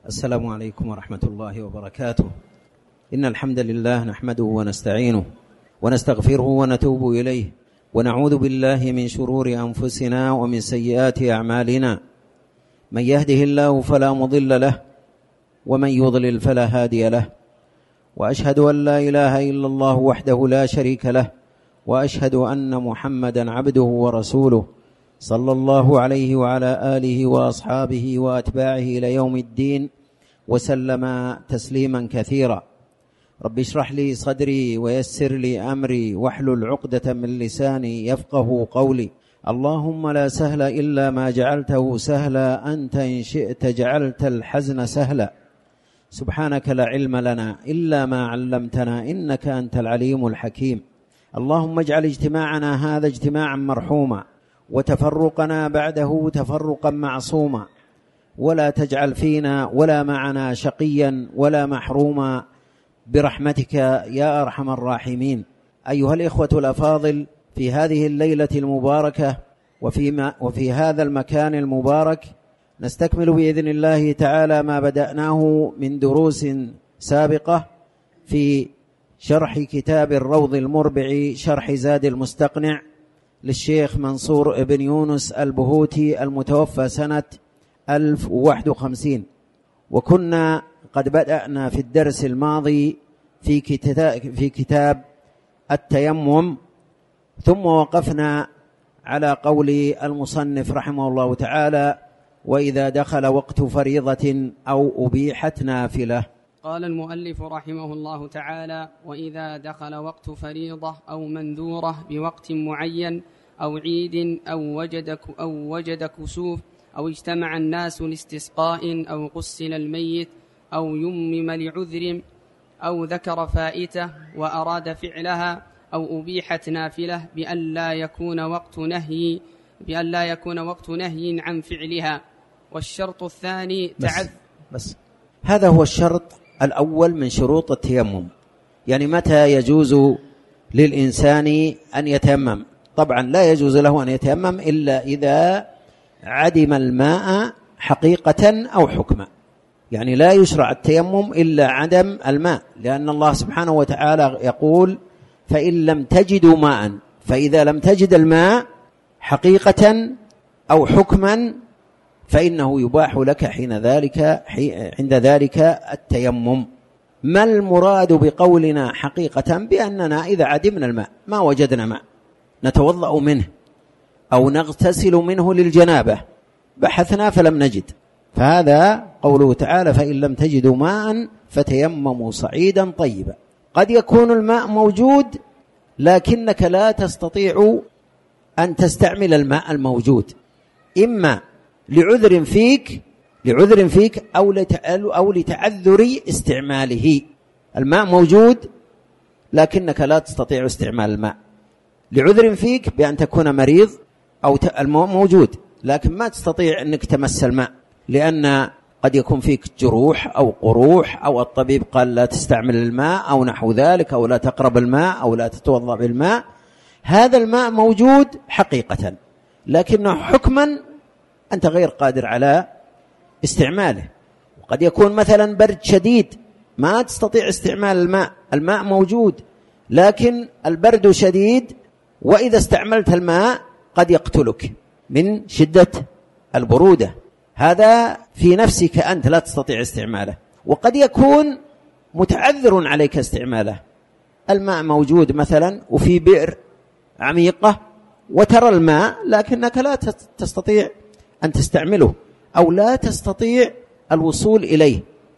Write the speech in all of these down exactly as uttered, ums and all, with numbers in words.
السلام عليكم ورحمة الله وبركاته. إن الحمد لله نحمده ونستعينه ونستغفره ونتوب إليه، ونعوذ بالله من شرور أنفسنا ومن سيئات أعمالنا. من يهده الله فلا مضل له، ومن يضلل فلا هادي له. وأشهد أن لا إله إلا الله وحده لا شريك له، وأشهد أن محمدا عبده ورسوله صلى الله عليه وعلى آله وأصحابه وأتباعه إلى يوم الدين، وسلم تسليما كثيرا. رب اشرح لي صدري ويسر لي أمري واحلل عقدة من لساني يفقه قولي. اللهم لا سهل إلا ما جعلته سهلا، أنت إن شئت جعلت الحزن سهلا. سبحانك لا علم لنا إلا ما علمتنا، إنك أنت العليم الحكيم. اللهم اجعل اجتماعنا هذا اجتماعا مرحوما، وتفرقنا بعده تفرقا معصوما، ولا تجعل فينا ولا معنا شقيا ولا محروما برحمتك يا أرحم الراحمين. أيها الإخوة الأفاضل، في هذه الليلة المباركة وفي, وفي هذا المكان المبارك نستكمل بإذن الله تعالى ما بدأناه من دروس سابقة في شرح كتاب الروض المربع، شرح زاد المستقنع للشيخ منصور بن يونس البهوتي المتوفى سنة ألف وواحد وخمسين. وكنا قد بدأنا في الدرس الماضي في كتاب, في كتاب التيمم، ثم وقفنا على قول المصنف رحمه الله تعالى: وإذا دخل وقت فريضة أو أبيحت نافلة. قال المؤلف رحمه الله تعالى: وإذا دخل وقت فريضة أو منذورة بوقت معين أو عيد أو وجد, أو وجد كسوف أو اجتمع الناس لاستسقاء أو غسل الميت أو يمم لعذر أو ذكر فائتة وأراد فعلها أو أبيحت نافلة بأن لا يكون وقت نهي بأن لا يكون وقت نهي عن فعلها. والشرط الثاني تعذ بس, بس هذا هو الشرط الأول من شروط التيمم. يعني متى يجوز للإنسان أن يتيمم؟ طبعا لا يجوز له أن يتيمم إلا إذا عدم الماء حقيقة أو حكما. يعني لا يشرع التيمم إلا عدم الماء، لأن الله سبحانه وتعالى يقول: فإن لم تجدوا ماء. فإذا لم تجد الماء حقيقة أو حكما فإنه يباح لك حين ذلك عند ذلك التيمم. ما المراد بقولنا حقيقة؟ بأننا إذا عدمنا الماء ما وجدنا ماء نتوضأ منه أو نغتسل منه للجنابة، بحثنا فلم نجد، فهذا قوله تعالى: فإن لم تجدوا ماء فتيمموا صعيدا طيبا. قد يكون الماء موجود لكنك لا تستطيع أن تستعمل الماء الموجود، إما لعذر فيك لعذر فيك أو لتعذر استعماله. الماء موجود لكنك لا تستطيع استعمال الماء، لعذر فيك بأن تكون مريض، أو الماء موجود لكن ما تستطيع أنك تمس الماء لأن قد يكون فيك جروح أو قروح، أو الطبيب قال لا تستعمل الماء أو نحو ذلك، أو لا تقرب الماء أو لا تتوضأ بالماء. هذا الماء موجود حقيقة لكنه حكما أنت غير قادر على استعماله. وقد يكون مثلا برد شديد ما تستطيع استعمال الماء، الماء موجود لكن البرد شديد، وإذا استعملت الماء قد يقتلك من شدة البرودة. هذا في نفسك أنت لا تستطيع استعماله. وقد يكون متعذر عليك استعماله، الماء موجود مثلا وفي بئر عميقة وترى الماء لكنك لا تستطيع أن تستعمله أو لا تستطيع الوصول إليه،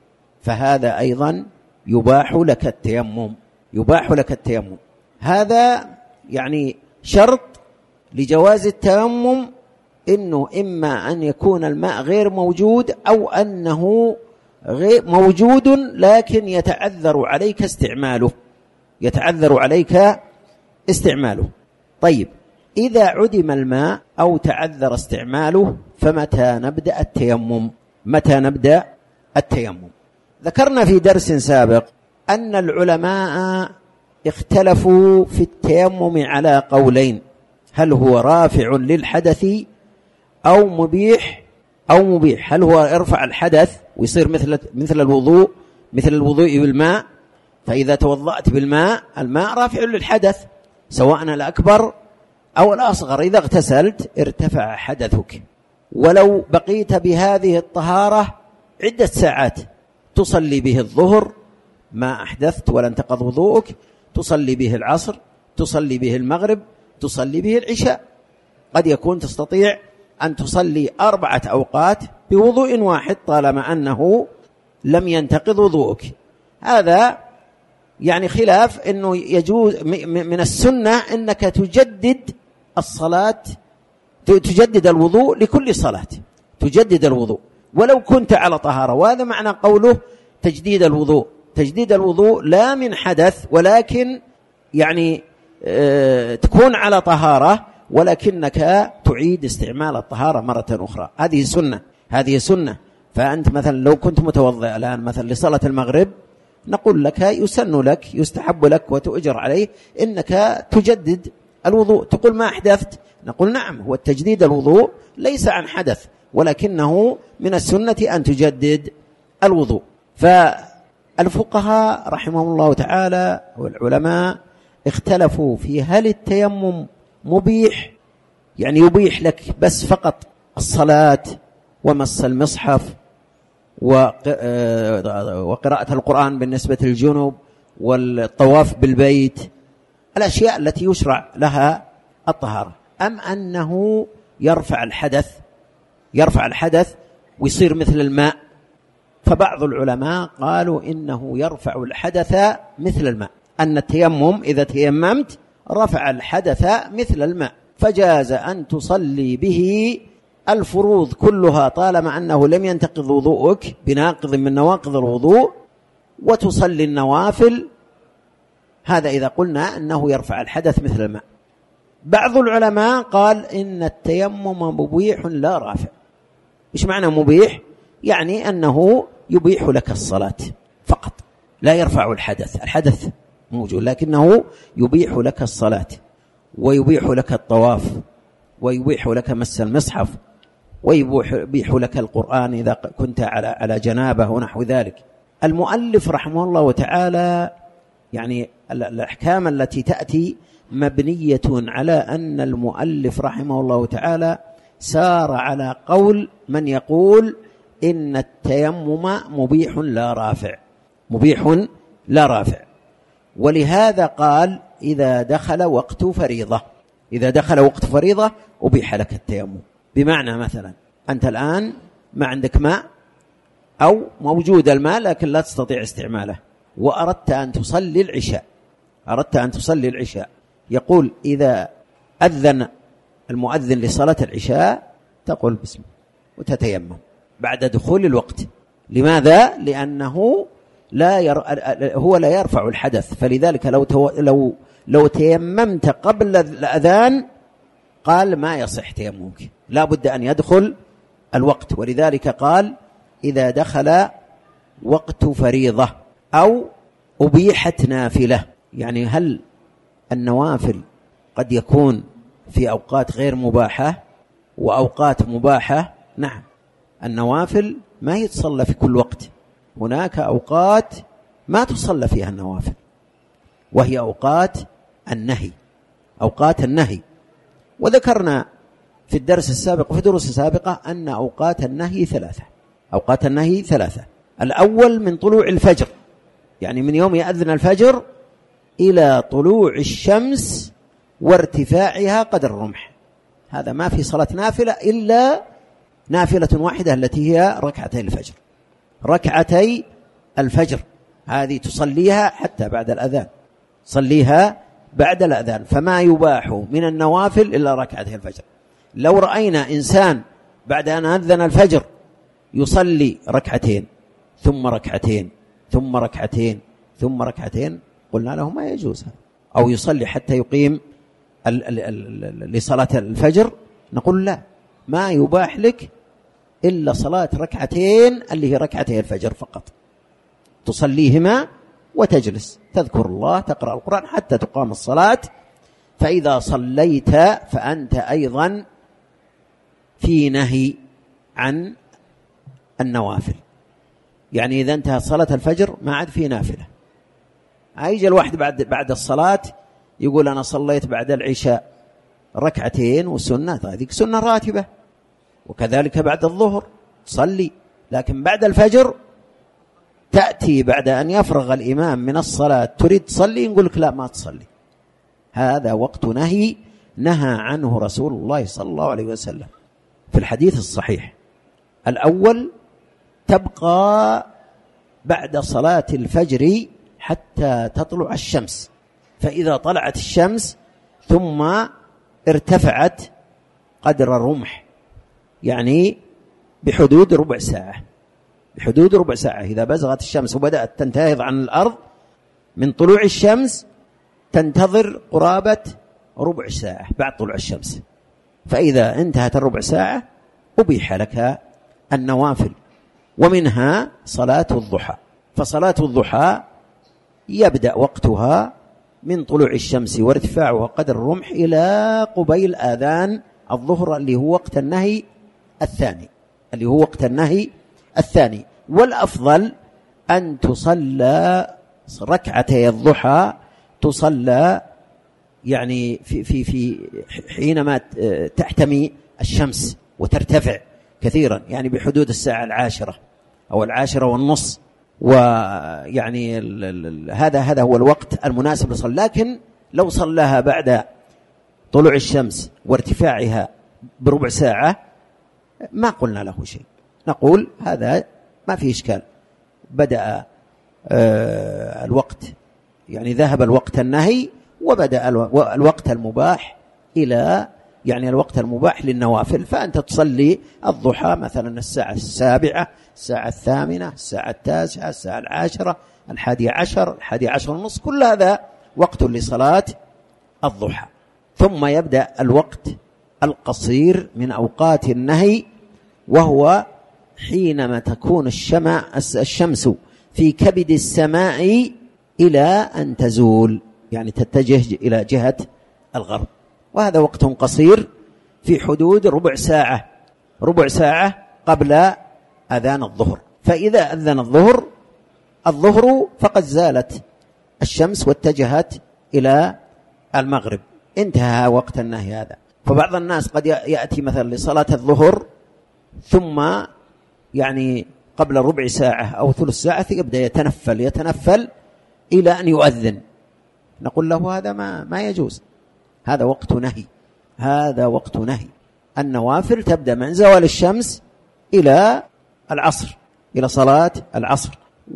فهذا أيضا يباح لك التيمم يباح لك التيمم. هذا يعني شرط لجواز التيمم، إنه إما أن يكون الماء غير موجود أو أنه غير موجود لكن يتعذر عليك استعماله يتعذر عليك استعماله. طيب، إذا عدم الماء أو تعذر استعماله فمتى نبدأ التيمم؟ متى نبدأ التيمم؟ ذكرنا في درس سابق أن العلماء اختلفوا في التيمم على قولين: هل هو رافع للحدث أو مبيح أو مبيح. هل هو يرفع الحدث ويصير مثل مثل الوضوء مثل الوضوء بالماء؟ فإذا توضأت بالماء الماء رافع للحدث سواء الأكبر أو الأصغر. إذا اغتسلت ارتفع حدثك. ولو بقيت بهذه الطهارة عدة ساعات تصلي به الظهر ما أحدثت ولا انتقض وضوءك، تصلي به العصر، تصلي به المغرب، تصلي به العشاء. قد يكون تستطيع أن تصلي أربعة أوقات بوضوء واحد طالما أنه لم ينتقض وضوءك. هذا يعني خلاف أنه يجوز من السنة أنك تجدد الصلاة، تجدد الوضوء لكل صلاة، تجدد الوضوء ولو كنت على طهارة. وهذا معنى قوله تجديد الوضوء. تجديد الوضوء لا من حدث، ولكن يعني اه تكون على طهارة ولكنك تعيد استعمال الطهارة مرة أخرى. هذه سنة، هذه سنة. فأنت مثلا لو كنت متوضئ الآن مثلا لصلاة المغرب، نقول لك يسن لك يستحب لك وتؤجر عليه إنك تجدد الوضوء. تقول ما أحدثت، نقول نعم، هو التجديد الوضوء ليس عن حدث ولكنه من السنة أن تجدد الوضوء. فالفقهاء رحمهم الله تعالى والعلماء اختلفوا في هل التيمم مبيح، يعني يبيح لك بس فقط الصلاة ومس المصحف وقراءة القرآن بالنسبة للجنوب والطواف بالبيت، الأشياء التي يشرع لها الطهارة، أم أنه يرفع الحدث يرفع الحدث ويصير مثل الماء. فبعض العلماء قالوا إنه يرفع الحدث مثل الماء، أن التيمم إذا تيممت رفع الحدث مثل الماء، فجاز أن تصلي به الفروض كلها طالما أنه لم ينتقض وضوءك بناقض من نواقض الوضوء، وتصلي النوافل. هذا إذا قلنا أنه يرفع الحدث مثل الماء. بعض العلماء قال إن التيمم مبيح لا رافع. إيش معنى مبيح؟ يعني أنه يبيح لك الصلاة فقط، لا يرفع الحدث. الحدث موجود لكنه يبيح لك الصلاة، ويبيح لك الطواف، ويبيح لك مس المصحف، ويبيح لك القرآن إذا كنت على على جنابه ونحو ذلك. المؤلف رحمه الله تعالى يعني الأحكام التي تأتي مبنية على أن المؤلف رحمه الله تعالى سار على قول من يقول إن التيمم مبيح لا رافع، مبيح لا رافع. ولهذا قال إذا دخل وقت فريضة، إذا دخل وقت فريضة أبيح لك التيمم. بمعنى مثلا أنت الآن ما عندك ماء أو موجود الماء لكن لا تستطيع استعماله، وأردت أن تصلي العشاء أردت أن تصلي العشاء يقول إذا أذن المؤذن لصلاة العشاء تقول بسم وتتيمم بعد دخول الوقت. لماذا؟ لأنه لا ير... هو لا يرفع الحدث، فلذلك لو تو... لو لو تيممت قبل الأذان قال ما يصح تيممك، لا بد أن يدخل الوقت. ولذلك قال إذا دخل وقت فريضة أو أبيحت نافلة. يعني هل النوافل قد يكون في أوقات غير مباحة وأوقات مباحة؟ نعم، النوافل ما يتصلى في كل وقت، هناك أوقات ما تصلى فيها النوافل وهي أوقات النهي، أوقات النهي. وذكرنا في الدرس السابق وفي دروس السابقة أن أوقات النهي ثلاثة أوقات النهي ثلاثة الأول من طلوع الفجر، يعني من يوم يأذن الفجر إلى طلوع الشمس وارتفاعها قدر الرمح. هذا ما في صلاة نافلة إلا نافلة واحدة التي هي ركعتي الفجر ركعتي الفجر هذه تصليها حتى بعد الأذان، صليها بعد الأذان. فما يباح من النوافل إلا ركعتي الفجر. لو رأينا إنسان بعد أن أذن الفجر يصلي ركعتين ثم ركعتين ثم ركعتين ثم ركعتين قلنا له ما يجوز هذا، أو يصلي حتى يقيم لصلاة الفجر، نقول لا، ما يباح لك إلا صلاة ركعتين اللي هي ركعتي الفجر فقط، تصليهما وتجلس تذكر الله تقرأ القرآن حتى تقام الصلاة. فإذا صليت فأنت أيضا في نهي عن النوافل. يعني إذا انتهت صلاة الفجر ما عاد في نافلة. هيجي الواحد بعد بعد الصلاة يقول أنا صليت بعد العشاء ركعتين وسنة، هذه سنة راتبة، وكذلك بعد الظهر تصلي، لكن بعد الفجر تأتي بعد أن يفرغ الإمام من الصلاة تريد تصلي، نقول لك لا ما تصلي. هذا وقت نهي نهى عنه رسول الله صلى الله عليه وسلم في الحديث الصحيح. الأول تبقى بعد صلاة الفجر حتى تطلع الشمس، فإذا طلعت الشمس ثم ارتفعت قدر الرمح، يعني بحدود ربع ساعة، بحدود ربع ساعة إذا بزغت الشمس وبدأت تنتهض عن الأرض من طلوع الشمس تنتظر قرابة ربع ساعة بعد طلوع الشمس، فإذا انتهت الربع ساعة أبيح لك النوافل، ومنها صلاة الضحى. فصلاة الضحى يبدأ وقتها من طلوع الشمس وارتفاعها قدر الرمح إلى قبيل آذان الظهر اللي هو وقت النهي الثاني اللي هو وقت النهي الثاني. والأفضل أن تصلى ركعتي الضحى تصلى يعني في في في حينما تحتمي الشمس وترتفع كثيرا، يعني بحدود الساعة العاشرة أو العاشرة والنص، ويعني هذا هذا هو الوقت المناسب للصلاة. لكن لو صلاها بعد طلوع الشمس وارتفاعها بربع ساعة ما قلنا له شيء، نقول هذا ما في إشكال، بدأ الوقت يعني ذهب الوقت النهي وبدأ الوقت المباح إلى يعني الوقت المباح للنوافل، فأنت تصلي الضحى مثلا الساعة السابعة، الساعة الثامنة، الساعة التاسعة، الساعة العاشرة، الحادية عشر، الحادية عشر ونصف، كل هذا وقت لصلاة الضحى. ثم يبدأ الوقت القصير من أوقات النهي، وهو حينما تكون الشمس في كبد السماء إلى أن تزول، يعني تتجه إلى جهة الغرب، وهذا وقت قصير في حدود ربع ساعة ربع ساعة قبل أذان الظهر. فإذا أذن الظهر الظهر فقد زالت الشمس واتجهت إلى المغرب، انتهى وقت النهي هذا. فبعض الناس قد يأتي مثلا لصلاة الظهر ثم يعني قبل ربع ساعة أو ثلث ساعة يبدأ يتنفل يتنفل إلى أن يؤذن، نقول له هذا ما, ما يجوز، هذا وقت نهي، هذا وقت نهي. النوافل تبدأ من زوال الشمس إلى العصر، إلى صلاة العصر،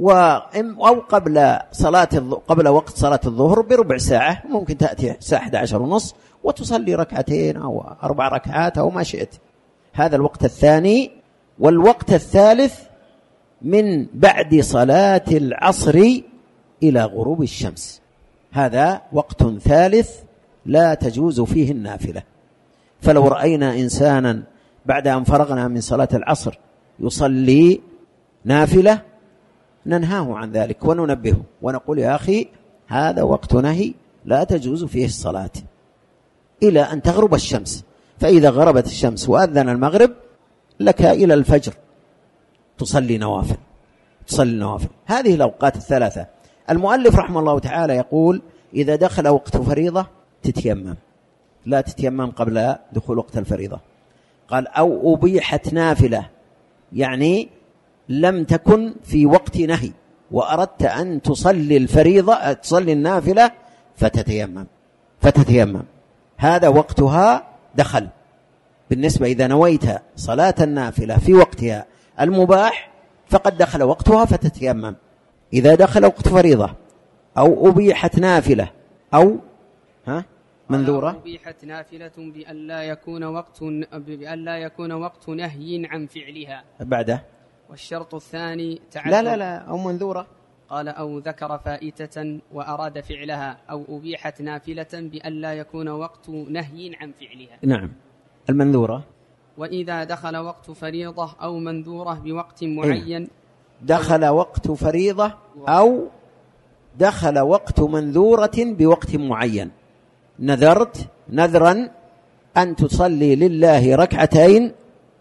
أو قبل صلاة قبل وقت صلاة الظهر بربع ساعة، ممكن تأتي الساعة أحد عشر ونصف وتصلي ركعتين أو أربع ركعات أو ما شئت، هذا الوقت الثاني. والوقت الثالث من بعد صلاة العصر إلى غروب الشمس، هذا وقت ثالث لا تجوز فيه النافلة. فلو رأينا إنسانا بعد أن فرغنا من صلاة العصر يصلي نافلة ننهاه عن ذلك وننبهه ونقول يا أخي هذا وقت نهي لا تجوز فيه الصلاة إلى أن تغرب الشمس، فإذا غربت الشمس وأذن المغرب لك إلى الفجر تصلي نوافل تصلي نوافل هذه الأوقات الثلاثة. المؤلف رحمه الله تعالى يقول إذا دخل وقت فريضة تتيمم، لا تتيمم قبل دخول وقت الفريضة. قال أو أبيحت نافلة، يعني لم تكن في وقت نهي وأردت أن تصلي الفريضة تصلي النافلة فتتيمم فتتيمم هذا وقتها دخل. بالنسبة إذا نويت صلاة النافلة في وقتها المباح فقد دخل وقتها فتتيمم. إذا دخل وقت فريضة أو أبيحت نافلة أو ها منذورة أبيحت نافلة بأن لا يكون وقت بأن لا يكون وقت نهي عن فعلها بعده. والشرط الثاني تعدد لا لا لا أو منذورة، قال أو ذكر فائتة وأراد فعلها أو أبيحت نافلة بأن لا يكون وقت نهي عن فعلها. نعم المنذورة. وإذا دخل وقت فريضة أو منذورة بوقت معين، دخل وقت فريضة أو دخل وقت منذورة بوقت معين، نذرت نذرا أن تصلي لله ركعتين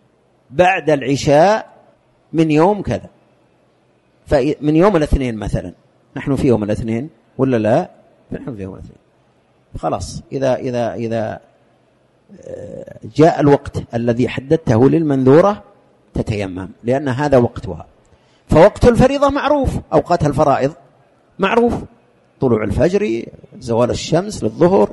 بعد العشاء من يوم كذا، من يوم الاثنين مثلا، نحن في يوم الاثنين ولا لا؟ نحن في يوم الاثنين، خلاص إذا إذا إذا جاء الوقت الذي حددته للمنذورة تتيمم، لأن هذا وقتها. فوقت الفريضة معروف، أوقات الفرائض معروف، طلوع الفجر، زوال الشمس للظهر،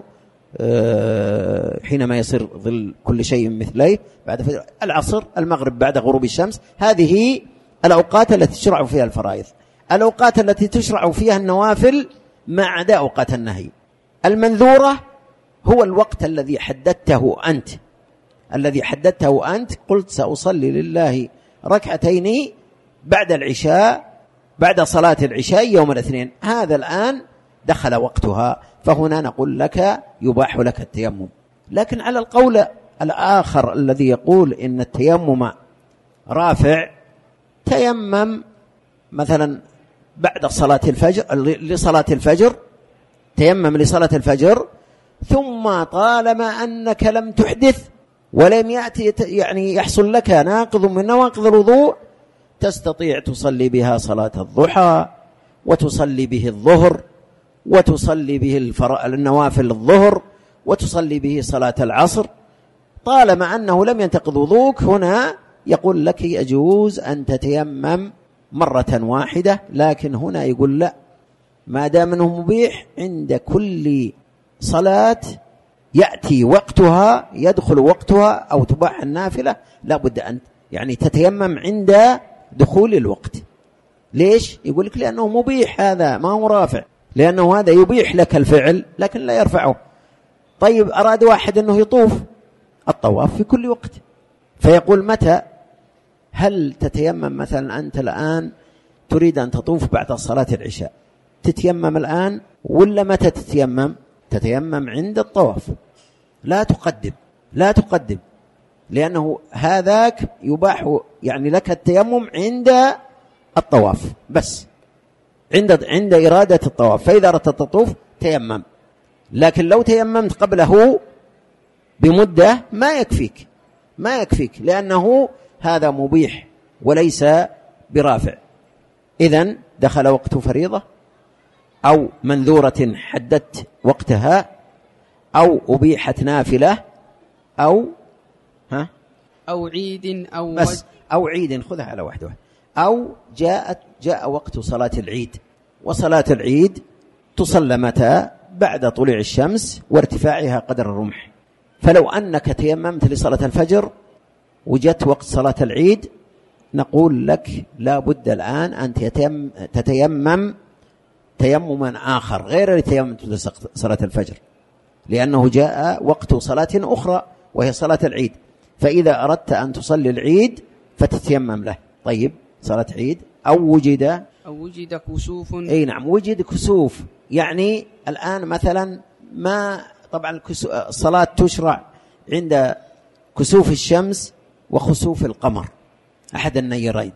حينما يصير ظل كل شيء مثليه، بعد فجر العصر، المغرب بعد غروب الشمس. هذه الأوقات التي تشرع فيها الفرائض. الأوقات التي تشرع فيها النوافل ما عدا أوقات النهي. المنذورة هو الوقت الذي حددته أنت، الذي حددته أنت قلت سأصلي لله ركعتين بعد العشاء، بعد صلاة العشاء يوم الاثنين، هذا الآن دخل وقتها، فهنا نقول لك يباح لك التيمم. لكن على القول الآخر الذي يقول إن التيمم رافع، تيمم مثلا بعد صلاة الفجر، لصلاة الفجر، تيمم لصلاة الفجر، ثم طالما أنك لم تحدث ولم يأتي يعني يحصل لك ناقض من نواقض الوضوء، تستطيع تصلي بها صلاة الضحى، وتصلي به الظهر، وتصلي به النوافل الظهر، وتصلي به صلاة العصر، طالما أنه لم ينتقض وضوءك. هنا يقول لك يجوز أن تتيمم مرة واحدة، لكن هنا يقول لا، ما دام أنه مبيح عند كل صلاة يأتي وقتها، يدخل وقتها أو تباح النافلة، لا بد أن يعني تتيمم عند دخول الوقت. ليش؟ يقول لك لأنه مبيح، هذا ما هو رافع، لأنه هذا يبيح لك الفعل لكن لا يرفعه. طيب أراد واحد أنه يطوف، الطواف في كل وقت، فيقول متى؟ هل تتيمم مثلا أنت الآن تريد أن تطوف بعد صلاة العشاء، تتيمم الآن ولا متى تتيمم؟ تتيمم عند الطواف، لا تقدم، لا تقدم، لأنه هذاك يباح يعني لك التيمم عند الطواف بس، عند عند إرادة الطواف، فإذا أردت تطوف تيمم. لكن لو تيممت قبله بمدة ما يكفيك، ما يكفيك، لأنه هذا مبيح وليس برافع. إذن دخل وقت فريضة أو منذورة حددت وقتها، أو أبيحت نافلة، أو ها أو عيد، أو بس أو عيد، خذها على واحدة، أو جاءت جاء وقت صلاة العيد، وصلاة العيد تصلى متى؟ بعد طلوع الشمس وارتفاعها قدر الرمح. فلو أنك تيممت لصلاة الفجر وجدت وقت صلاة العيد، نقول لك لا بد الآن أن تتيمم تيمما آخر غير تيمم صلاة الفجر، لأنه جاء وقت صلاة أخرى وهي صلاة العيد. فإذا أردت أن تصلي العيد فتتيمم له. طيب صلاة عيد أو وجد أو وجد كسوف، أي نعم وجد كسوف، يعني الآن مثلا ما طبعا الصلاة تشرع عند كسوف الشمس وخسوف القمر، أحد النيرين.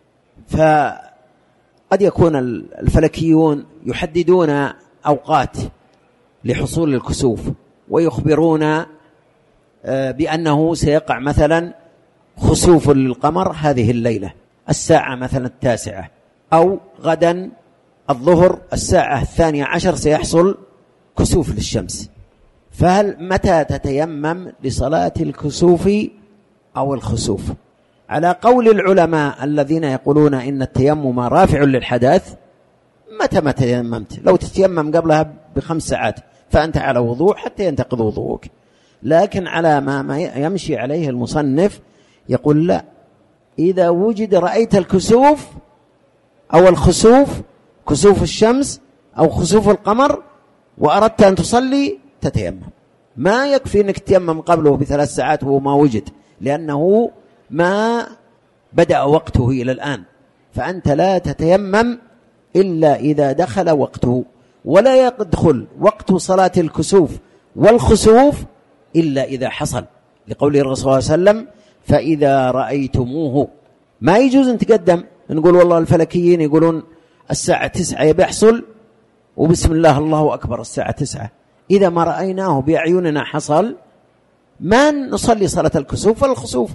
فقد يكون الفلكيون يحددون أوقات لحصول الكسوف، ويخبرون بأنه سيقع مثلا خسوف للقمر هذه الليلة الساعة مثلا التاسعة، أو غدا الظهر الساعة الثانية عشر سيحصل كسوف للشمس. فهل متى تتيمم لصلاة الكسوف أو الخسوف؟ على قول العلماء الذين يقولون إن التيمم رافع للحدث، متى ما تيممت، لو تتيمم قبلها بخمس ساعات فأنت على وضوء حتى ينتقض وضوءك. لكن على ما يمشي عليه المصنف يقول لا، إذا وجد رأيت الكسوف أو الخسوف، كسوف الشمس أو خسوف القمر، وأردت أن تصلي تتيمم. ما يكفي أنك تتيمم قبله بثلاث ساعات وهو ما وجد، لأنه ما بدأ وقته إلى الآن. فأنت لا تتيمم إلا إذا دخل وقته، ولا يدخل وقت صلاة الكسوف والخسوف إلا إذا حصل، لقول الرسول صلى الله عليه وسلم فإذا رأيتموه. ما يجوز أن تقدم، نقول والله الفلكيين يقولون الساعة تسعة بيحصل وبسم الله الله أكبر الساعة تسعة، إذا ما رأيناه بأعيننا حصل ما نصلي صلاة الكسوف والخسوف،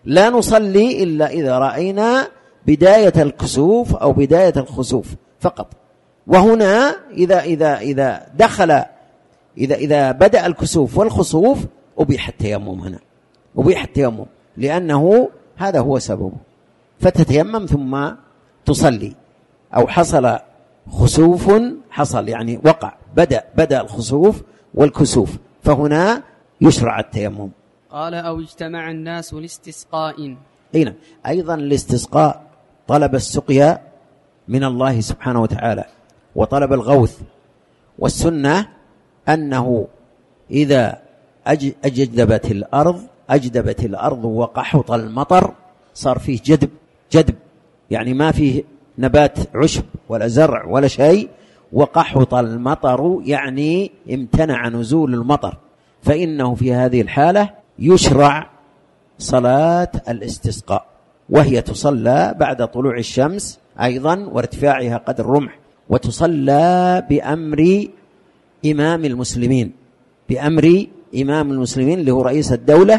لا نصلي إلا إذا رأينا بداية الكسوف أو بداية الخسوف فقط. وهنا إذا إذا إذا دخل إذا إذا بدأ الكسوف والخسوف أبيح التيمم، هنا أبيح التيمم لأنه هذا هو سببه، فتتيمم ثم تصلي. أو حصل خسوف، حصل يعني وقع، بدأ بدأ الخسوف والكسوف، فهنا يشرع التيمم. قال أو اجتمع الناس لاستسقاء. هنا أيضا الاستسقاء طلب السقيا من الله سبحانه وتعالى وطلب الغوث، والسنة أنه إذا أجدبت الأرض أجدبت الأرض وقحط المطر، صار فيه جدب جدب يعني ما فيه نبات عشب ولا زرع ولا شيء، وقحط المطر يعني امتنع نزول المطر، فإنه في هذه الحالة يشرع صلاة الاستسقاء، وهي تصلى بعد طلوع الشمس أيضا وارتفاعها قدر الرمح، وتصلى بأمر إمام المسلمين، بأمر إمام المسلمين اللي هو رئيس الدولة،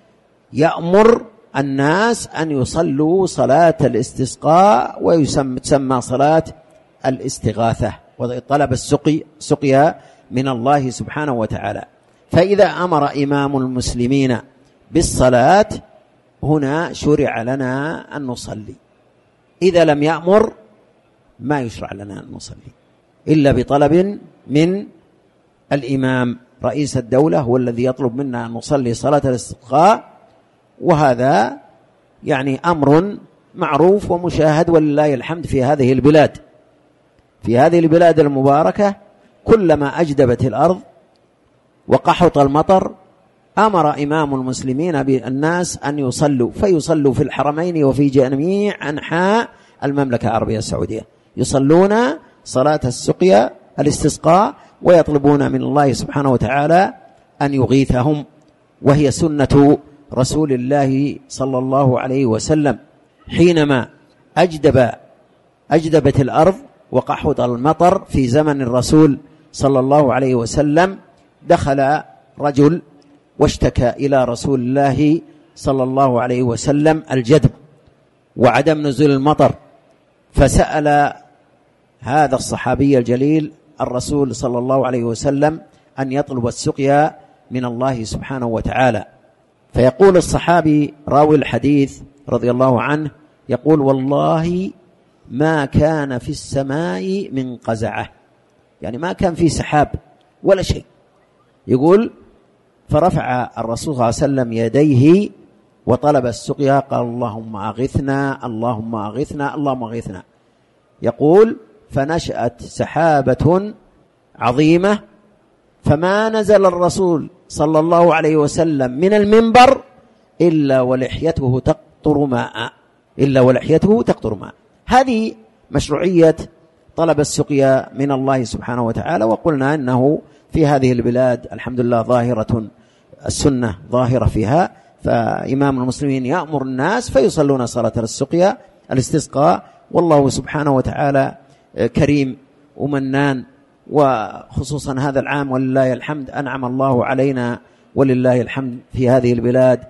يأمر الناس أن يصلوا صلاة الاستسقاء، ويسمى تسمى صلاة الاستغاثة، وطلب السقي سقيا من الله سبحانه وتعالى. فإذا أمر إمام المسلمين بالصلاة هنا شرع لنا أن نصلي، إذا لم يأمر ما يشرع لنا أن نصلي إلا بطلب من الإمام رئيس الدولة، هو الذي يطلب منا أن نصلي صلاة الاستسقاء، وهذا يعني أمر معروف ومشاهد ولله الحمد في هذه البلاد. في هذه البلاد المباركة كلما أجدبت الأرض وقحط المطر أمر إمام المسلمين بالناس أن يصلوا، فيصلوا في الحرمين وفي جميع أنحاء المملكة العربية السعودية، يصلون صلاة السقيا الاستسقاء، ويطلبون من الله سبحانه وتعالى أن يغيثهم، وهي سنة رسول الله صلى الله عليه وسلم. حينما أجدب أجدبت الأرض وقحط المطر في زمن الرسول صلى الله عليه وسلم، دخل رجل واشتكى إلى رسول الله صلى الله عليه وسلم الجدب وعدم نزول المطر، فسأل هذا الصحابي الجليل الرسول صلى الله عليه وسلم أن يطلب السقيا من الله سبحانه وتعالى. فيقول الصحابي راوي الحديث رضي الله عنه، يقول والله ما كان في السماء من قزعة، يعني ما كان في سحاب ولا شيء. يقول فرفع الرسول صلى الله عليه وسلم يديه وطلب السقيا، قال اللهم أغثنا اللهم أغثنا اللهم أغثنا. يقول فنشأت سحابة عظيمة، فما نزل الرسول صلى الله عليه وسلم من المنبر إلا ولحيته تقطر ماء إلا ولحيته تقطر ماء. هذه مشروعية طلب السقيا من الله سبحانه وتعالى. وقلنا أنه في هذه البلاد الحمد لله ظاهرة السنة ظاهرة فيها، فإمام المسلمين يأمر الناس فيصلون صلاة السقيا الاستسقاء، والله سبحانه وتعالى كريم ومنان. وخصوصا هذا العام ولله الحمد أنعم الله علينا ولله الحمد في هذه البلاد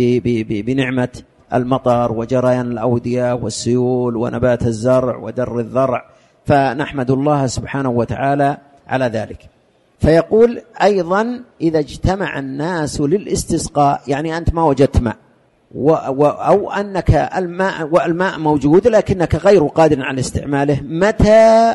بنعمة المطر وجريان الأودية والسيول ونبات الزرع ودر الزرع، فنحمد الله سبحانه وتعالى على ذلك. فيقول أيضا إذا اجتمع الناس للاستسقاء، يعني أنت ما وجدت ماء و و أو أنك الماء والماء موجود لكنك غير قادر على استعماله، متى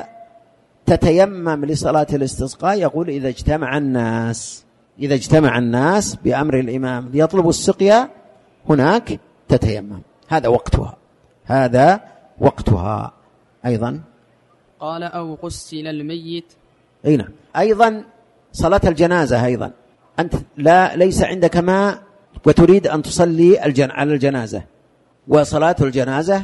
تتيمم لصلاة الاستسقاء؟ يقول إذا اجتمع الناس إذا اجتمع الناس بأمر الإمام ليطلبوا السقيا هناك تتيمم، هذا وقتها هذا وقتها. أيضا قال أو غسل الميت. أين أيضا صلاة الجنازة، أيضا أنت لا ليس عندك ماء وتريد أن تصلي الجن على الجنازة، وصلاة الجنازة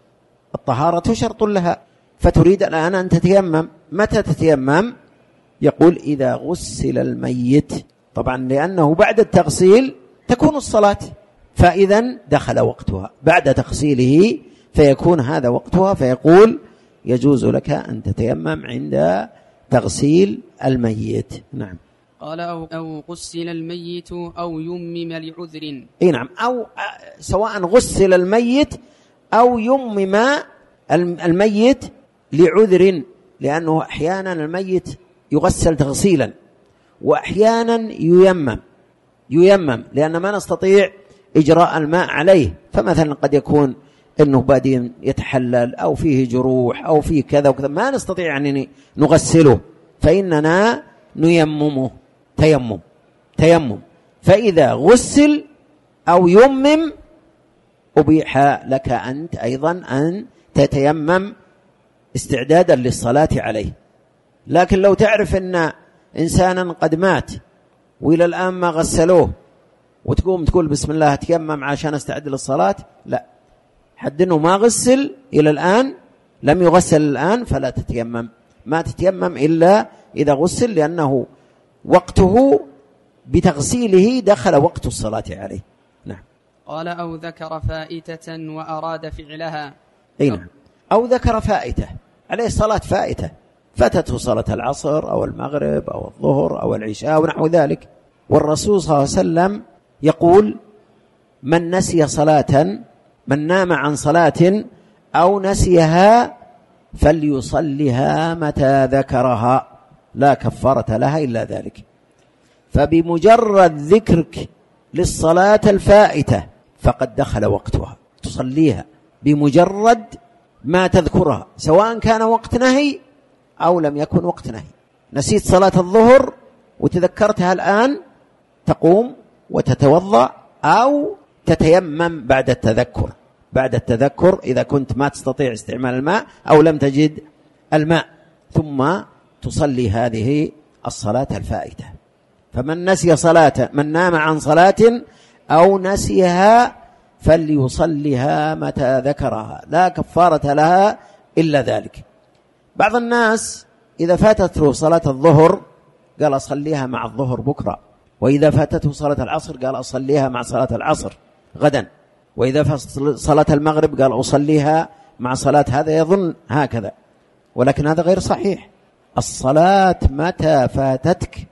الطهارة شرط لها، فتريد الآن أن تتيمم. متى تتيمم؟ يقول إذا غسل الميت، طبعا لأنه بعد التغسيل تكون الصلاة، فإذا دخل وقتها بعد تغسيله فيكون هذا وقتها، فيقول يجوز لك أن تتيمم عند تغسيل الميت. نعم. قال أو, أو غسل الميت أو يمم لعذر. اي نعم، أو سواء غسل الميت أو يمم الميت لعذر، لأنه أحيانا الميت يغسل تغسيلا وأحيانا ييمم ييمم لأن ما نستطيع إجراء الماء عليه، فمثلا قد يكون أنه بادين يتحلل أو فيه جروح أو فيه كذا وكذا، ما نستطيع يعني نغسله، فإننا نيممه تيمم تيمم فإذا غسل أو يمم أبيح لك أنت أيضا أن تتيمم استعدادا للصلاة عليه. لكن لو تعرف أن إنسانا قد مات وإلى الآن ما غسلوه وتقوم تقول بسم الله تيمم عشان استعد للصلاة، لا، حد أنه ما غسل إلى الآن، لم يغسل الآن، فلا تتيمم، ما تتيمم إلا إذا غسل، لأنه وقته بتغسيله دخل وقت الصلاة عليه. نعم. قال أو ذكر فائتة وأراد فعلها. أي نعم، أو ذكر فائتة، عليه صلاة فائتة، فاتته صلاة العصر أو المغرب أو الظهر أو العشاء ونحو ذلك، والرسول صلى الله عليه وسلم يقول من نسي صلاة، من نام عن صلاة أو نسيها فليصلها متى ذكرها لا كفارة لها إلا ذلك. فبمجرد ذكرك للصلاة الفائتة فقد دخل وقتها، تصليها بمجرد ما تذكرها، سواء كان وقت نهي أو لم يكن وقت نهي. نسيت صلاة الظهر وتذكرتها الآن، تقوم وتتوضأ أو تتيمم بعد التذكر، بعد التذكر إذا كنت ما تستطيع استعمال الماء أو لم تجد الماء، ثم تصلي هذه الصلاة الفائتة. فمن نسي صلاة، من نام عن صلاة أو نسيها فليصليها متى ذكرها لا كفارة لها إلا ذلك. بعض الناس إذا فاتته صلاة الظهر قال أصليها مع الظهر بكرة، وإذا فاتته صلاة العصر قال أصليها مع صلاة العصر غدا، وإذا فاتت صلاة المغرب قال أصليها مع صلاة، هذا يظن هكذا، ولكن هذا غير صحيح. الصلاة متى فاتتك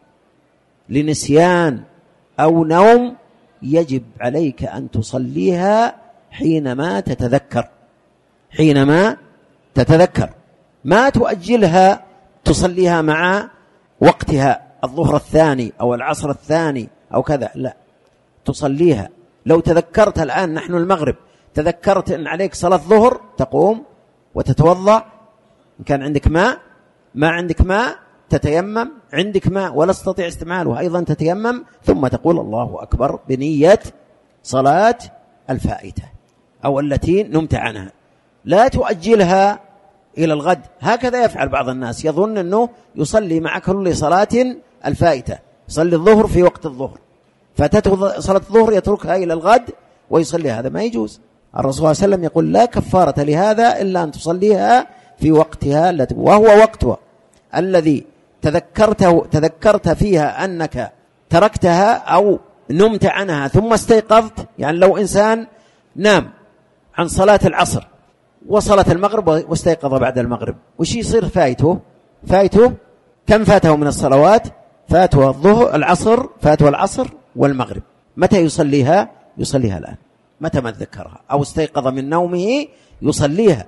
لنسيان أو نوم يجب عليك أن تصليها حينما تتذكر، حينما تتذكر، ما تؤجلها تصليها مع وقتها الظهر الثاني أو العصر الثاني أو كذا، لا، تصليها. لو تذكرت الآن نحن المغرب، تذكرت أن عليك صلاة ظهر، تقوم وتتوضأ، إن كان عندك ماء، ما عندك ماء تتيمم، عندك ماء ولا تستطيع استعماله أيضا تتيمم، ثم تقول الله أكبر بنية صلاة الفائتة أو التي نمت عنها، لا تؤجلها إلى الغد. هكذا يفعل بعض الناس، يظن أنه يصلي مع كل صلاة الفائتة، يصلي الظهر في وقت الظهر، فاتته صلاة الظهر يتركها إلى الغد ويصلي، هذا ما يجوز. الرسول صلى الله عليه وسلم يقول لا كفارة لهذا إلا أن تصليها في وقتها التي وهو وقتها الذي تذكرته تذكرت فيها أنك تركتها أو نمت عنها ثم استيقظت. يعني لو إنسان نام عن صلاة العصر وصلاة المغرب واستيقظ بعد المغرب، وش يصير فايته؟ فايته كم فاته من الصلوات؟ فاته الظهر العصر، فاته العصر والمغرب. متى يصليها؟ يصليها الآن، متى ما تذكرها أو استيقظ من نومه يصليها.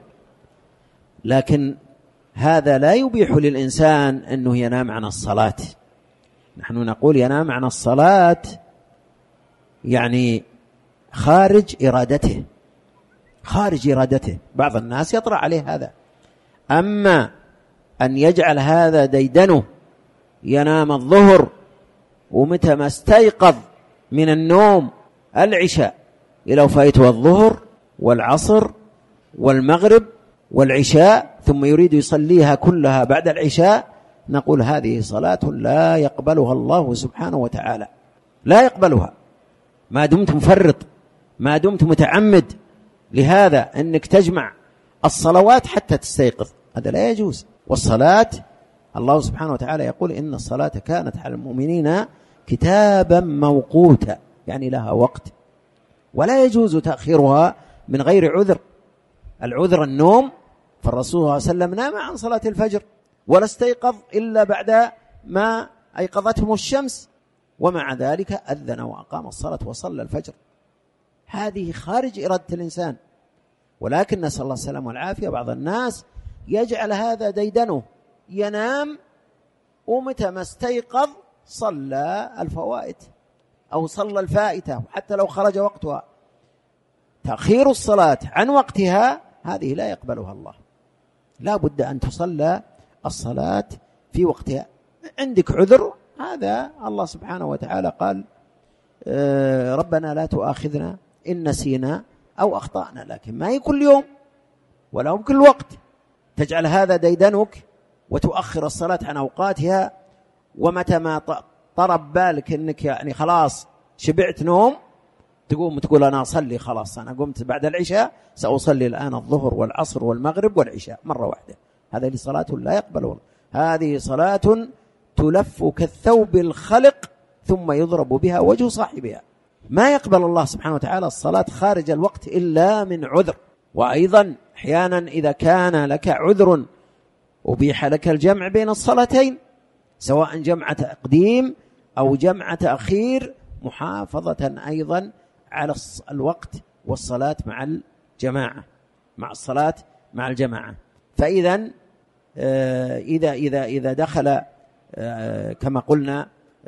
لكن هذا لا يبيح للإنسان أنه ينام عن الصلاة. نحن نقول ينام عن الصلاة يعني خارج إرادته، خارج إرادته. بعض الناس يطرأ عليه هذا، أما أن يجعل هذا ديدنه، ينام الظهر ومتى ما استيقظ من النوم العشاء إلى فايته الظهر والعصر والمغرب والعشاء، ثم يريد يصليها كلها بعد العشاء، نقول هذه صلاة لا يقبلها الله سبحانه وتعالى، لا يقبلها ما دمت مفرط، ما دمت متعمد لهذا أنك تجمع الصلوات حتى تستيقظ، هذا لا يجوز. والصلاة الله سبحانه وتعالى يقول إن الصلاة كانت على المؤمنين كتابا موقوتا، يعني لها وقت، ولا يجوز تأخيرها من غير عذر. العذر النوم، فالرسول صلى الله عليه وسلم نام عن صلاة الفجر ولا استيقظ إلا بعد ما أيقظتهم الشمس، ومع ذلك أذن وأقام الصلاة وصلى الفجر. هذه خارج إرادة الإنسان، ولكن نسأل الله السلامة والعافية بعض الناس يجعل هذا ديدنه، ينام ومتى ما استيقظ صلى الفوائد أو صلى الفائتة، وحتى لو خرج وقتها. تأخير الصلاة عن وقتها هذه لا يقبلها الله، لا بد أن تصلى الصلاة في وقتها. عندك عذر، هذا الله سبحانه وتعالى قال ربنا لا تؤاخذنا إن نسينا أو أخطأنا، لكن ما هي كل يوم ولا كل وقت تجعل هذا ديدنك وتؤخر الصلاة عن أوقاتها. ومتى ما طرب بالك أنك يعني خلاص شبعت نوم تقوم تقول أنا أصلي، خلاص أنا قمت بعد العشاء سأصلي الآن الظهر والعصر والمغرب والعشاء مرة واحدة. هذه صلاة لا يقبل، هذه صلاة تلف كالثوب الخلق ثم يضرب بها وجه صاحبها. ما يقبل الله سبحانه وتعالى الصلاة خارج الوقت إلا من عذر. وأيضا أحيانا إذا كان لك عذر أبيح لك الجمع بين الصلاتين، سواء جمع تقديم أو جمع تأخير، محافظة أيضا على الوقت والصلاة مع الجماعة، مع الصلاة مع الجماعة. فإذا إذا إذا إذا دخل كما قلنا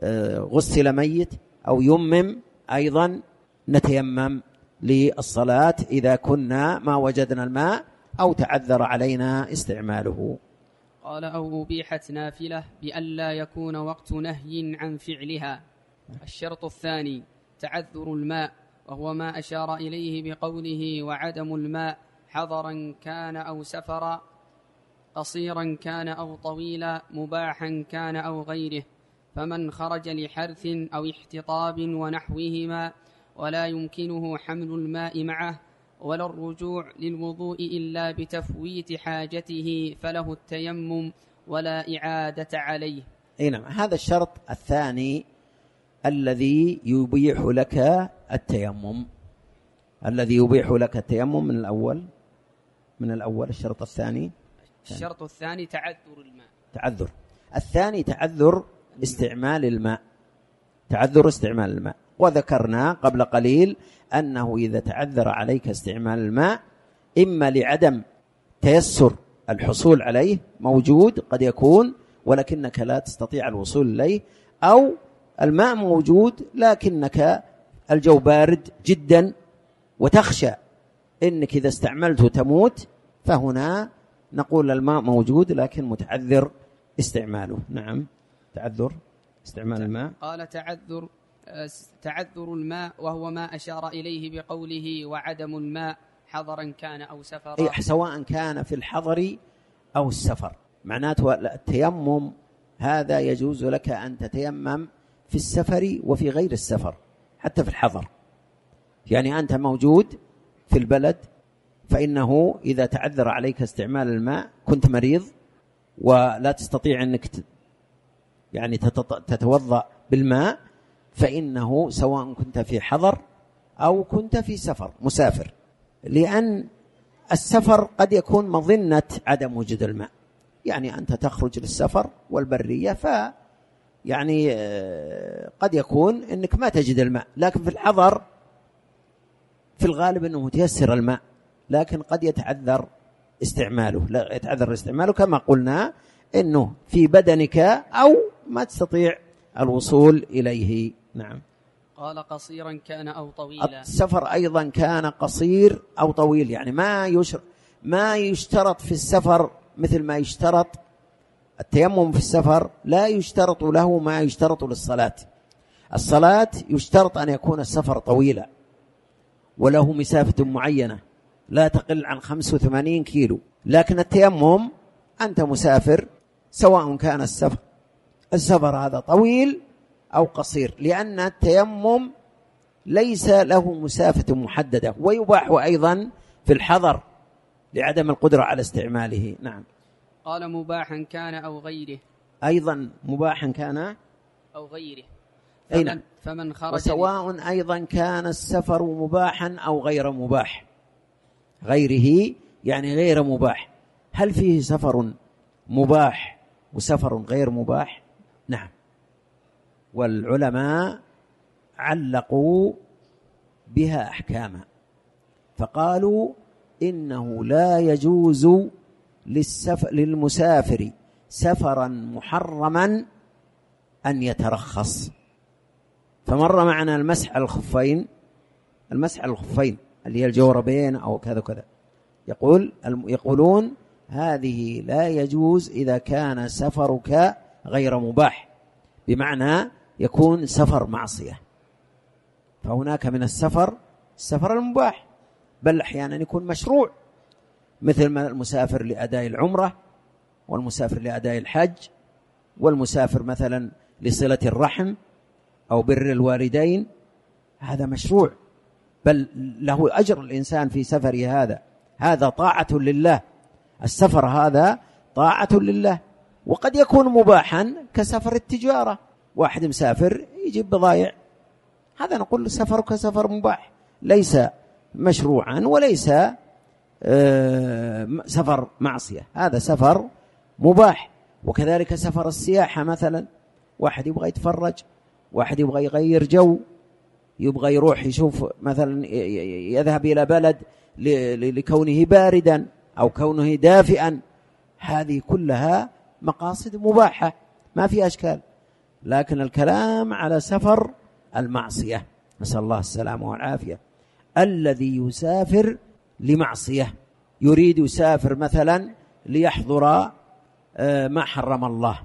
غسل ميت أو يمم، أيضا نتيمم للصلاة إذا كنا ما وجدنا الماء أو تعذر علينا استعماله. قال أو أبيحت نافلة بألا يكون وقت نهي عن فعلها. الشرط الثاني تعذر الماء، وهو ما أشار إليه بقوله وعدم الماء حضرا كان أو سفرا، قصيرا كان أو طويلا، مباحا كان أو غيره. فمن خرج لحرث أو احتطاب ونحوهما ولا يمكنه حمل الماء معه ولا الرجوع للوضوء إلا بتفويت حاجته فله التيمم ولا إعادة عليه. أي نعم، هذا الشرط الثاني الذي يبيح لك التيمم، الذي يبيح لك التيمم من الأول من الأول الشرط الثاني. الشرط الثاني تعذر الماء، تعذر الثاني تعذر استعمال الماء، تعذر استعمال الماء. وذكرنا قبل قليل أنه إذا تعذر عليك استعمال الماء إما لعدم تيسر الحصول عليه، موجود قد يكون ولكنك لا تستطيع الوصول إليه، أو الماء موجود لكنك الجو بارد جدا وتخشى إنك إذا استعملته تموت، فهنا نقول الماء موجود لكن متعذر استعماله. نعم، تعذر استعمال الماء. قال تعذر تعذر الماء وهو ما أشار إليه بقوله وعدم الماء حضرا كان أو سفرا، أي سواء كان في الحضر أو السفر. معناته التيمم هذا يجوز لك أن تتيمم في السفر وفي غير السفر، حتى في الحضر. يعني أنت موجود في البلد، فإنه إذا تعذر عليك استعمال الماء، كنت مريض ولا تستطيع أنك يعني تتوضأ بالماء، فإنه سواء كنت في حضر أو كنت في سفر مسافر، لأن السفر قد يكون مظنة عدم وجود الماء. يعني أنت تخرج للسفر والبرية، ف يعني قد يكون أنك ما تجد الماء، لكن في الحضر في الغالب أنه متيسر الماء، لكن قد يتعذر استعماله، لا يتعذر استعماله كما قلنا أنه في بدنك أو ما تستطيع الوصول إليه. نعم. قال قصيرا كان أو طويلا. السفر أيضا كان قصير أو طويل، يعني ما يشر ما يشترط في السفر مثل ما يشترط التيمم في السفر، لا يشترط له ما يشترط للصلاة. الصلاة يشترط أن يكون السفر طويلا وله مسافة معينة لا تقل عن خمسة وثمانين كيلو، لكن التيمم أنت مسافر سواء كان السفر السفر هذا طويل أو قصير، لأن التيمم ليس له مسافة محددة، ويباح أيضا في الحضر لعدم القدرة على استعماله. نعم. قال مباحا كان أو غيره، أيضا مباحا كان أو غيره. فمن, فمن خرج وسواء أيضا كان السفر مباحا أو غير مباح، غيره يعني غير مباح. هل فيه سفر مباح وسفر غير مباح؟ نعم، والعلماء علقوا بها أحكاما، فقالوا إنه لا يجوز للمسافر سفرا محرما أن يترخص. فمر معنا المسح على الخفين، المسح على الخفين اللي هي الجوربين أو كذا كذا، يقول يقولون هذه لا يجوز إذا كان سفرك غير مباح، بمعنى يكون سفر معصية. فهناك من السفر السفر المباح، بل أحيانا يكون مشروع، مثل ما المسافر لأداء العمرة، والمسافر لأداء الحج، والمسافر مثلا لصلة الرحم أو بر الوالدين، هذا مشروع، بل له أجر الإنسان في سفره. هذا هذا طاعة لله، السفر هذا طاعة لله. وقد يكون مباحا كسفر التجارة، واحد مسافر يجيب بضائع، هذا نقول سفرك سفر مباح، ليس مشروعا وليس سفر معصية، هذا سفر مباح. وكذلك سفر السياحة، مثلا واحد يبغى يتفرج، واحد يبغى يغير جو، يبغى يروح يشوف مثلا يذهب إلى بلد لكونه باردا أو كونه دافئا، هذه كلها مقاصد مباحة ما في أشكال. لكن الكلام على سفر المعصية، نسأل الله السلامة والعافية. الذي يسافر لمعصية، يريد يسافر مثلا ليحضر ما حرم الله،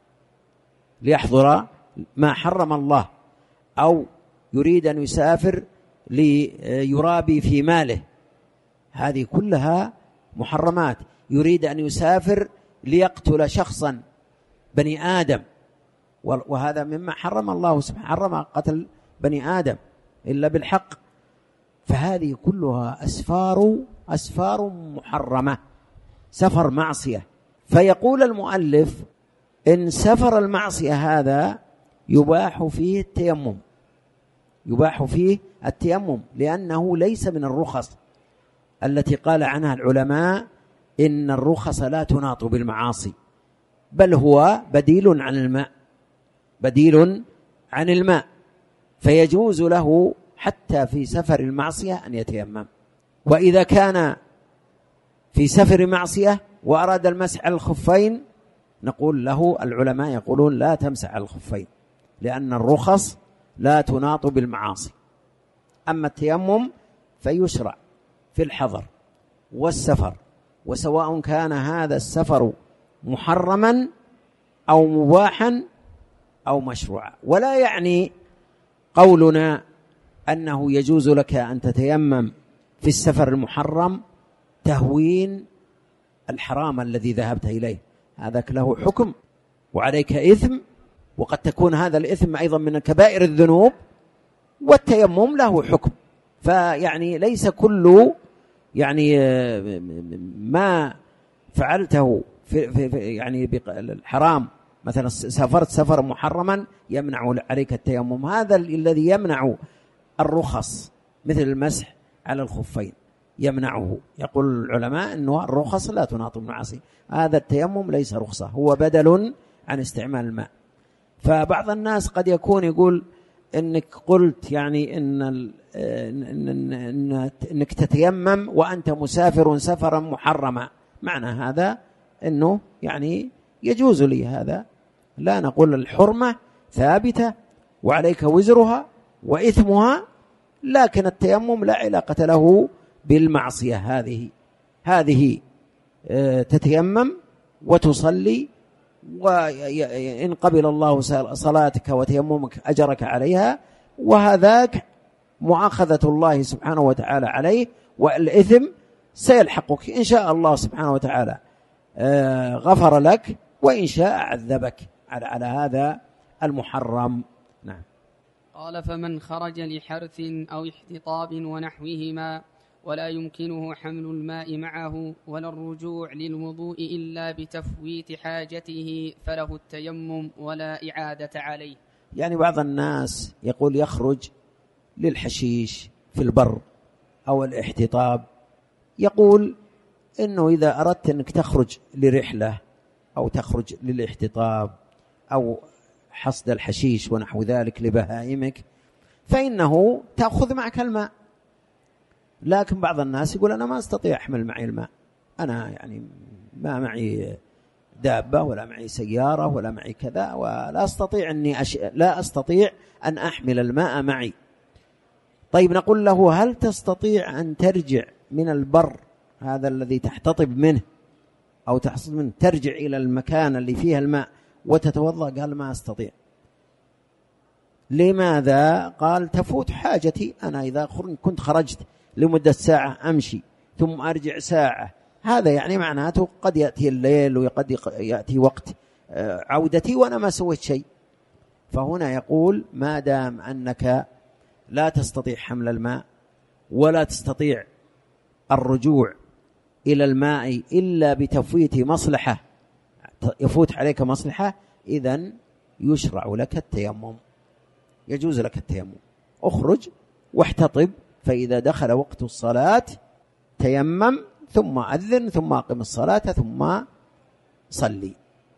ليحضر ما حرم الله، أو يريد أن يسافر ليرابي في ماله، هذه كلها محرمات. يريد أن يسافر ليقتل شخصا بني آدم، وهذا مما حرم الله سبحانه، حرم قتل بني آدم إلا بالحق. فهذه كلها أسفار أسفار محرمة، سفر معصية. فيقول المؤلف إن سفر المعصية هذا يباح فيه التيمم، يباح فيه التيمم، لأنه ليس من الرخص التي قال عنها العلماء إن الرخص لا تناط بالمعاصي، بل هو بديل عن الماء، بديل عن الماء، فيجوز له حتى في سفر المعصية أن يتيمم. وإذا كان في سفر معصية وأراد المسح على الخفين، نقول له العلماء يقولون لا تمسح على الخفين، لأن الرخص لا تناط بالمعاصي. أما التيمم فيشرع في الحضر والسفر، وسواء كان هذا السفر محرما أو مباحا أو مشروعا. ولا يعني قولنا أنه يجوز لك أن تتيمم في السفر المحرم تهوين الحرام الذي ذهبت إليه، هذاك له حكم وعليك إثم، وقد تكون هذا الإثم أيضا من كبائر الذنوب، والتيمم له حكم. فيعني ليس كل يعني ما فعلته في في يعني الحرام، مثلا سافرت سفر محرما يمنع عليك التيمم، هذا الذي يمنع الرخص مثل المسح على الخفين يمنعه. يقول العلماء أنه الرخص لا تناط بالمعاصي، هذا التيمم ليس رخصة، هو بدل عن استعمال الماء. فبعض الناس قد يكون يقول إنك قلت يعني إن إن إن إنك تتيمم وأنت مسافر سفرا محرما، معنى هذا إنه يعني يجوز لي هذا. لا، نقول الحرمة ثابتة وعليك وزرها وإثمها، لكن التيمم لا علاقة له بالمعصية. هذه هذه تتيمم وتصلي، وإن قبل الله صلاتك وتيممك أجرك عليها، وهذاك مؤاخذة الله سبحانه وتعالى عليه، والإثم سيلحقك إن شاء الله سبحانه وتعالى غفر لك، وإن شاء عذبك على على هذا المحرم. نعم. قال فمن خرج لحرث أو احتطاب ونحوهما ولا يمكنه حمل الماء معه ولا الرجوع للوضوء إلا بتفويت حاجته فله التيمم ولا إعادة عليه. يعني بعض الناس يقول يخرج للحشيش في البر أو الاحتطاب، يقول إنه إذا أردت أنك تخرج لرحلة أو تخرج للاحتطاب أو حصد الحشيش ونحو ذلك لبهائمك فإنه تأخذ معك الماء. لكن بعض الناس يقول أنا ما أستطيع أحمل معي الماء، أنا يعني ما معي دابة ولا معي سيارة ولا معي كذا ولا أستطيع أني أش... لا أستطيع أن أحمل الماء معي. طيب نقول له هل تستطيع أن ترجع من البر هذا الذي تحتطب منه أو تحصد منه ترجع إلى المكان اللي فيه الماء وتتوضأ؟ قال ما أستطيع. لماذا؟ قال تفوت حاجتي، أنا إذا كنت خرجت لمدة ساعة أمشي ثم أرجع ساعة، هذا يعني معناته قد يأتي الليل وقد يأتي وقت عودتي وأنا ما سويت شيء. فهنا يقول ما دام أنك لا تستطيع حمل الماء ولا تستطيع الرجوع إلى الماء إلا بتفويت مصلحة، يفوت عليك مصلحة، إذن يشرع لك التيمم، يجوز لك التيمم. اخرج واحتطب، فإذا دخل وقت الصلاة تيمم ثم أذن ثم أقم الصلاة ثم صلي.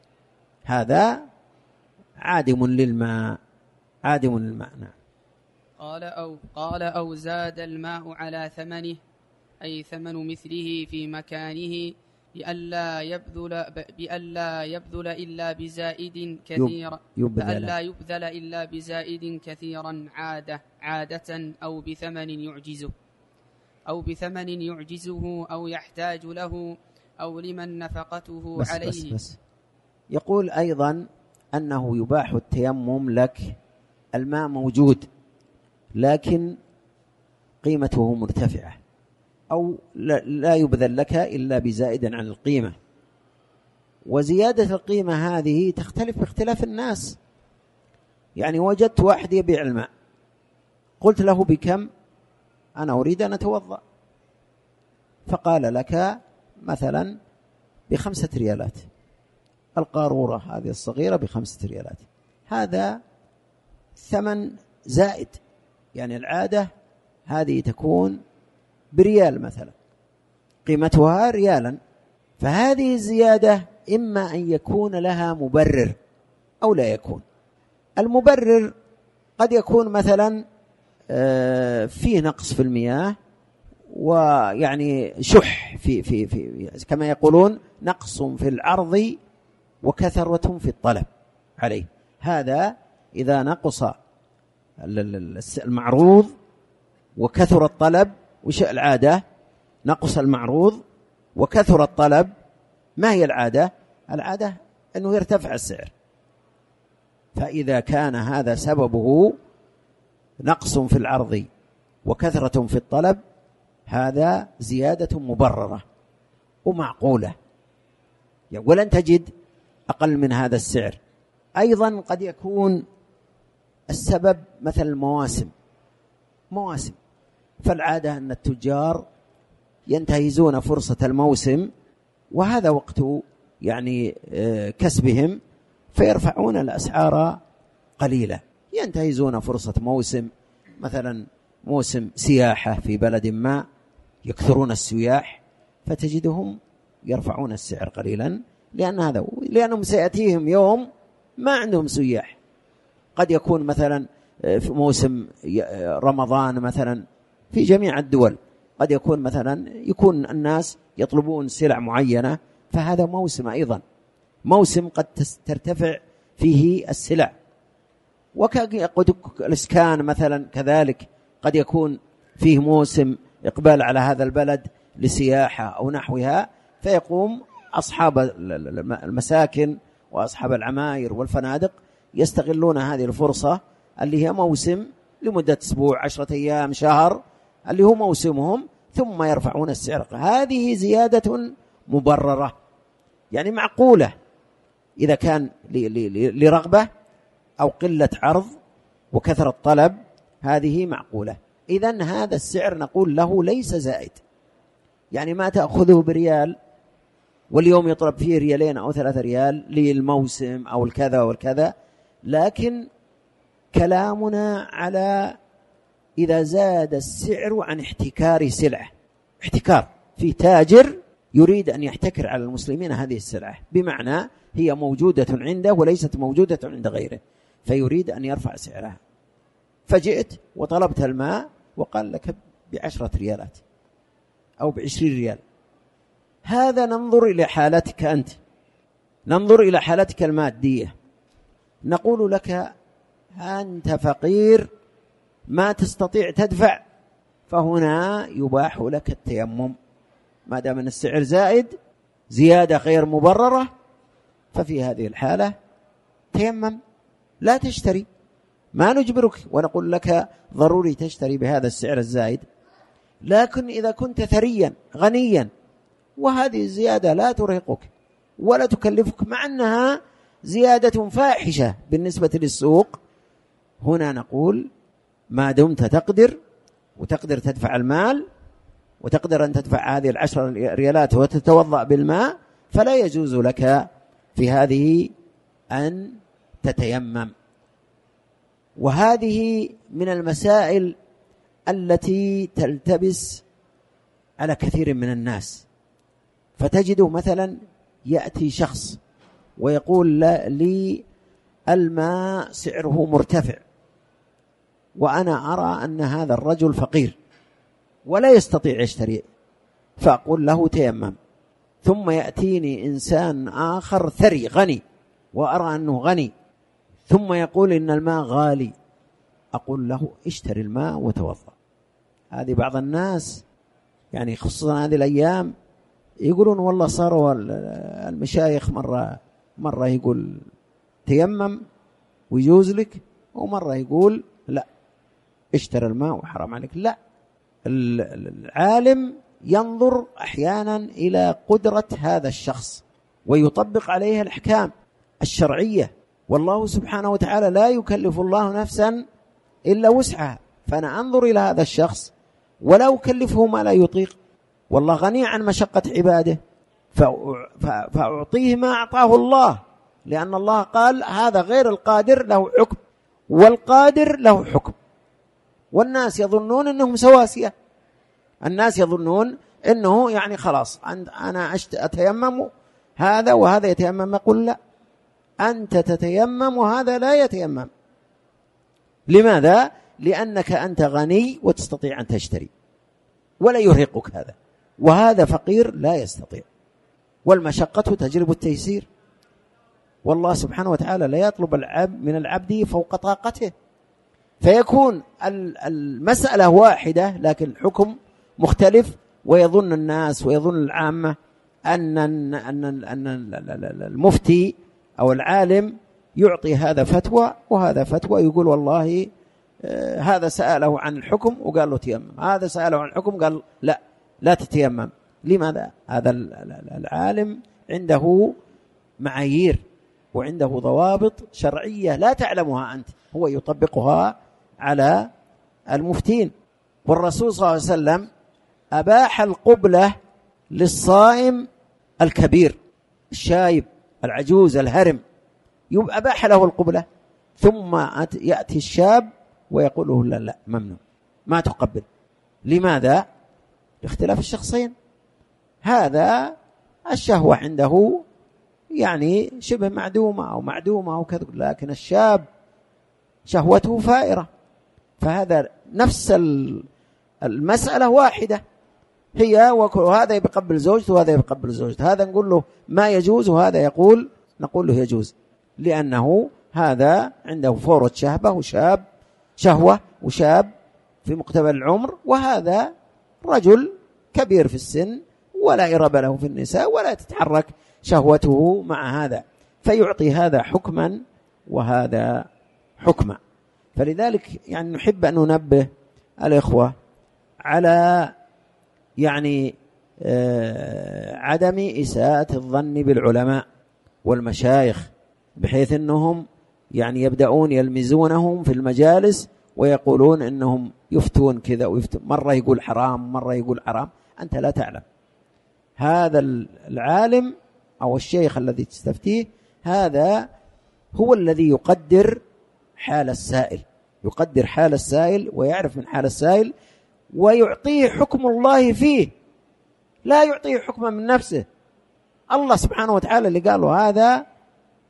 هذا عادم للماء، عادم للماء. نعم. قال أو قال أو زاد الماء على ثمنه، أي ثمن مثله في مكانه، بألا يبذل بألا يبذل إلا بزائد كثيرا بألا يبذل إلا بزائد كثيرا عادة عادة أو بثمن يعجزه أو بثمن يعجزه أو يحتاج له أو لمن نفقته بس عليه. بس بس. يقول أيضا أنه يباح التيمم لك، الماء موجود لكن قيمته مرتفعة، أو لا يبذل لك إلا بزائد عن القيمة. وزيادة القيمة هذه تختلف باختلاف الناس. يعني وجدت واحد يبيع الماء، قلت له بكم؟ أنا أريد أن أتوضأ، فقال لك مثلا بخمسة ريالات، القارورة هذه الصغيرة بخمسة ريالات. هذا ثمن زائد، يعني العادة هذه تكون بريال مثلا، قيمتها ريالا، فهذه الزيادة إما أن يكون لها مبرر أو لا يكون. المبرر قد يكون مثلا فيه نقص في المياه، ويعني شح في في في كما يقولون نقص في العرض وكثرة في الطلب عليه. هذا إذا نقص المعروض وكثر الطلب، وش العادة؟ نقص المعروض وكثر الطلب. ما هي العادة؟ العادة أنه يرتفع السعر. فإذا كان هذا سببه نقص في العرض وكثرة في الطلب، هذا زيادة مبررة ومعقولة، ولن تجد أقل من هذا السعر. أيضا قد يكون السبب مثل المواسم، مواسم، فالعادة أن التجار ينتهزون فرصة الموسم، وهذا وقت يعني كسبهم، فيرفعون الأسعار قليلة. ينتهزون فرصة موسم، مثلا موسم سياحة في بلد ما، يكثرون السياح، فتجدهم يرفعون السعر قليلا، لأن هذا لأنهم سيأتيهم يوم ما عندهم سياح. قد يكون مثلا في موسم رمضان مثلا في جميع الدول، قد يكون مثلا يكون الناس يطلبون سلع معينة، فهذا موسم أيضا، موسم قد ترتفع فيه السلع. والإسكان مثلا كذلك قد يكون فيه موسم إقبال على هذا البلد لسياحة أو نحوها، فيقوم أصحاب المساكن وأصحاب العماير والفنادق يستغلون هذه الفرصة اللي هي موسم لمدة أسبوع، عشرة أيام، شهر، اللي هو موسمهم، ثم يرفعون السعر. هذه زيادة مبررة، يعني معقولة إذا كان لرغبة أو قلة عرض وكثرة طلب، هذه معقولة. إذن هذا السعر نقول له ليس زائد، يعني ما تأخذه بريال واليوم يطلب فيه ريالين أو ثلاثة ريال للموسم أو الكذا والكذا، لكن كلامنا على إذا زاد السعر عن احتكار سلعة، احتكار في تاجر يريد أن يحتكر على المسلمين هذه السلعة، بمعنى هي موجودة عنده وليست موجودة عند غيره، فيريد أن يرفع سعرها، فجئت وطلبت الماء وقال لك بعشرة ريالات أو بعشرين ريال. هذا ننظر إلى حالتك أنت، ننظر إلى حالتك المادية، نقول لك أنت فقير ما تستطيع تدفع، فهنا يباح لك التيمم ما دام أن السعر زائد زيادة غير مبررة، ففي هذه الحالة تيمم لا تشتري، ما نجبرك ونقول لك ضروري تشتري بهذا السعر الزائد. لكن إذا كنت ثريا غنيا وهذه الزيادة لا ترهقك ولا تكلفك مع أنها زيادة فاحشة بالنسبة للسوق، هنا نقول ما دمت تقدر وتقدر تدفع المال وتقدر أن تدفع هذه العشر ريالات وتتوضأ بالماء، فلا يجوز لك في هذه أن تتيمم. وهذه من المسائل التي تلتبس على كثير من الناس، فتجده مثلا يأتي شخص ويقول لي الماء سعره مرتفع وأنا أرى أن هذا الرجل فقير ولا يستطيع يشتري، فأقول له تيمم. ثم يأتيني إنسان آخر ثري غني وأرى أنه غني ثم يقول إن الماء غالي، أقول له اشتري الماء وتوضأ. هذه بعض الناس يعني خصوصا هذه الأيام يقولون والله صاروا المشايخ مرة مرة يقول تيمم ويجوز لك، ومرة يقول لا اشتري الماء وحرام عليك. لا، العالم ينظر أحيانا إلى قدرة هذا الشخص ويطبق عليه الأحكام الشرعية، والله سبحانه وتعالى لا يكلف الله نفسا إلا وسعها، فأنا أنظر إلى هذا الشخص ولا أكلفه ما لا يطيق، والله غني عن مشقة عباده، فأعطيه ما أعطاه الله، لأن الله قال هذا غير القادر له حكم والقادر له حكم. والناس يظنون أنهم سواسية، الناس يظنون أنه يعني خلاص أنا أتيمم هذا وهذا يتيمم، يقول لا، أنت تتيمم وهذا لا يتيمم. لماذا؟ لأنك أنت غني وتستطيع أن تشتري ولا يرهقك هذا، وهذا فقير لا يستطيع، والمشقة تجلب التيسير، والله سبحانه وتعالى لا يطلب العبد من العبد فوق طاقته، فيكون المسألة واحدة لكن الحكم مختلف، ويظن الناس ويظن العامة أن أن المفتي أو العالم يعطي هذا فتوى وهذا فتوى، يقول والله هذا سأله عن الحكم وقال له تيمم، هذا سأله عن الحكم قال لا لا تتيمم. لماذا؟ هذا العالم عنده معايير وعنده ضوابط شرعية لا تعلمها أنت، هو يطبقها على المفتين. والرسول صلى الله عليه وسلم أباح القبلة للصائم الكبير الشايب العجوز الهرم، أباح له القبلة، ثم يأتي الشاب ويقول له لا لا ممنوع ما تقبل. لماذا؟ لاختلاف الشخصين، هذا الشهوة عنده يعني شبه معدومة أو معدومة أو كذا، لكن الشاب شهوته فائرة، فهذا نفس المسألة واحدة هي، وهذا يقبل زوجته وهذا يقبل زوجته، هذا نقول له ما يجوز وهذا يقول نقول له يجوز، لأنه هذا عنده فورة شهبة وشاب شهوة وشاب في مقتبل العمر، وهذا رجل كبير في السن ولا إرب له في النساء ولا تتحرك شهوته مع هذا، فيعطي هذا حكما وهذا حكما. فلذلك يعني نحب أن ننبه الإخوة على يعني آه عدم إساءة الظن بالعلماء والمشايخ، بحيث أنهم يعني يبدأون يلمزونهم في المجالس ويقولون أنهم يفتون كذا ويفتون، مرة يقول حرام مرة يقول حرام، أنت لا تعلم. هذا العالم أو الشيخ الذي تستفتيه هذا هو الذي يقدر حال السائل، يقدر حال السائل ويعرف من حال السائل ويعطيه حكم الله فيه، لا يعطيه حكما من نفسه. الله سبحانه وتعالى اللي قال له هذا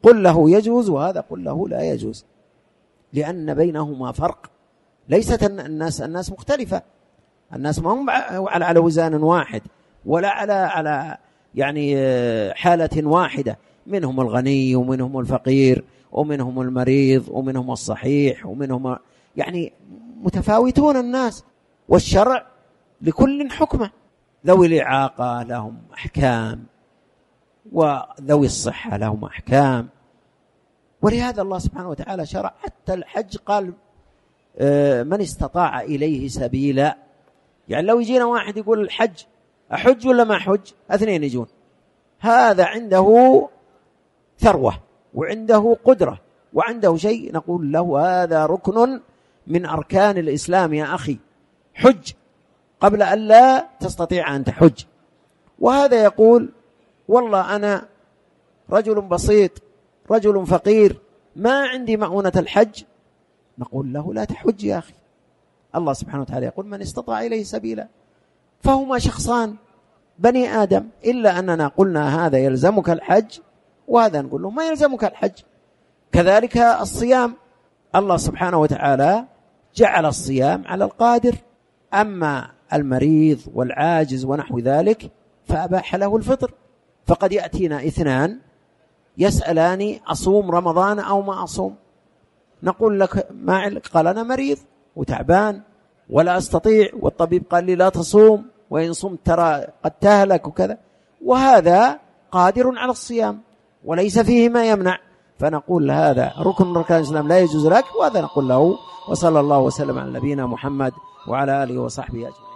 قل له يجوز وهذا قل له لا يجوز، لأن بينهما فرق. ليست الناس الناس مختلفة، الناس ما هم على على وزان واحد ولا على على يعني حالة واحدة، منهم الغني ومنهم الفقير ومنهم المريض ومنهم الصحيح ومنهم يعني متفاوتون الناس، والشرع لكل حكمه. ذوي الإعاقة لهم أحكام وذوي الصحة لهم أحكام، ولهذا الله سبحانه وتعالى شرع حتى الحج. قال من استطاع إليه سبيلا، يعني لو يجينا واحد يقول الحج أحج ولا ما أحج، اثنين يجون، هذا عنده ثروة وعنده قدرة وعنده شيء، نقول له هذا ركن من أركان الإسلام يا أخي، حج قبل أن لا تستطيع أن تحج. وهذا يقول والله أنا رجل بسيط رجل فقير ما عندي مؤونة الحج، نقول له لا تحج يا أخي. الله سبحانه وتعالى يقول من استطاع إليه سبيلا، فهما شخصان بني آدم، إلا أننا قلنا هذا يلزمك الحج وهذا نقول له ما يلزمك الحج. كذلك الصيام، الله سبحانه وتعالى جعل الصيام على القادر، أما المريض والعاجز ونحو ذلك فأباح له الفطر. فقد يأتينا اثنان يسألاني أصوم رمضان أو ما أصوم، نقول لك ما عليك، قال أنا مريض وتعبان ولا أستطيع، والطبيب قال لي لا تصوم وإن صمت ترى قد تهلك وكذا، وهذا قادر على الصيام وليس فيه ما يمنع، فنقول هذا ركن من أركان الإسلام لا يجوز لك، وهذا نقول له. وصلى الله وسلم على نبينا محمد وعلى آله وصحبه أجمعين.